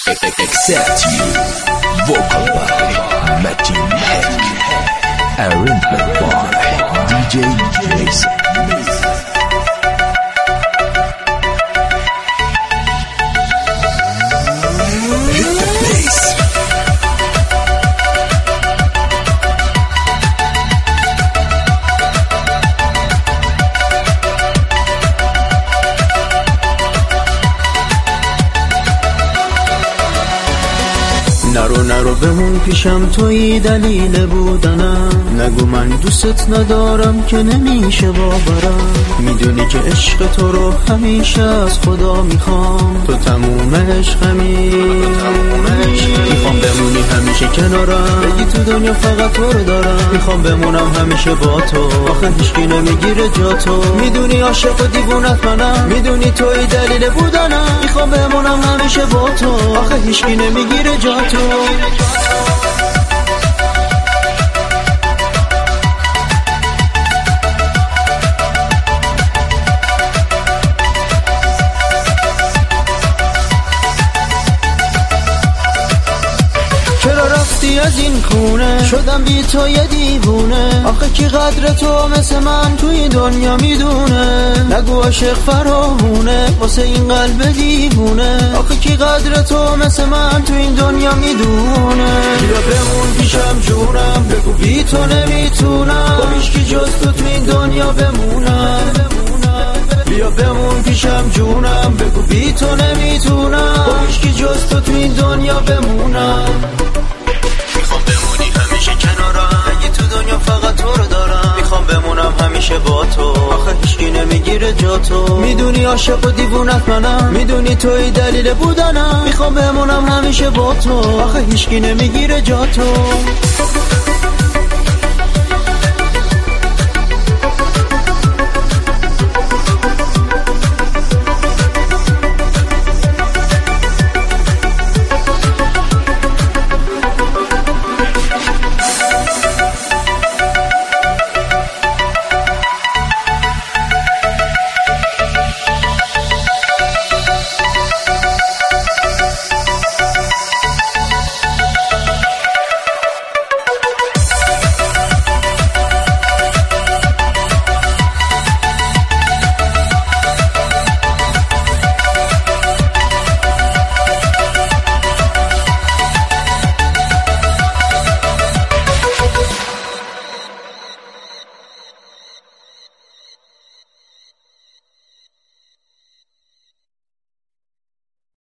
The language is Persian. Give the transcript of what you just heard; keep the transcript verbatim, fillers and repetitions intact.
Accept You, vocal by Martin Heck, arrangement by D J Jason. Hit the bass. نرو نرو بمون پیشم توی دلیل بودنم، نگو من دوست ندارم که نمیشه باورم. میدونی که عشق تو رو همیشه از خدا میخوام، تو تموم عشقمی، میخوام بمونی همیشه کنارم، بگی تو دنیا فقط تو رو دارم. میخوام بمونم همیشه با تو، آخه هیچکی نمیگیره جا تو. میدونی عاشق و دیوونت منم، میدونی توی دلیل بودنم. میخوام بمونم همیشه با تو، آخه هیچکی نمیگیره جا تو. چرا رفتی از این خونه، شدم بی تو یه دیوونه. آخه کی قدر تو مثل من توی دنیا میدونه، نگو عاشق فراوونه واسه این قلب دیوونه. آخه کی قدر تو مثل من توی این دنیا میدونه. بیا بمون پیشم جونم، بگو بی تو نمیتونم، با هیچکی جز تو توی این دنیا بمونم. بیا بمون پیشم جونم، بگو بی تو نمیتونم، با هیچکی جز تو توی این دنیا بمونم. میخوام بمونی همیشه کنارم، اگه تو دنیا فقط تو رو دارم. میخوام بمونم همیشه با تو، آخه هیچکی نمیگیره جا تو. میدونی عاشق و دیوونت منم، میدونی توی دلیل بودنم. میخوام بمونم همیشه با تو، آخه هیچکی نمیگیره جا تو.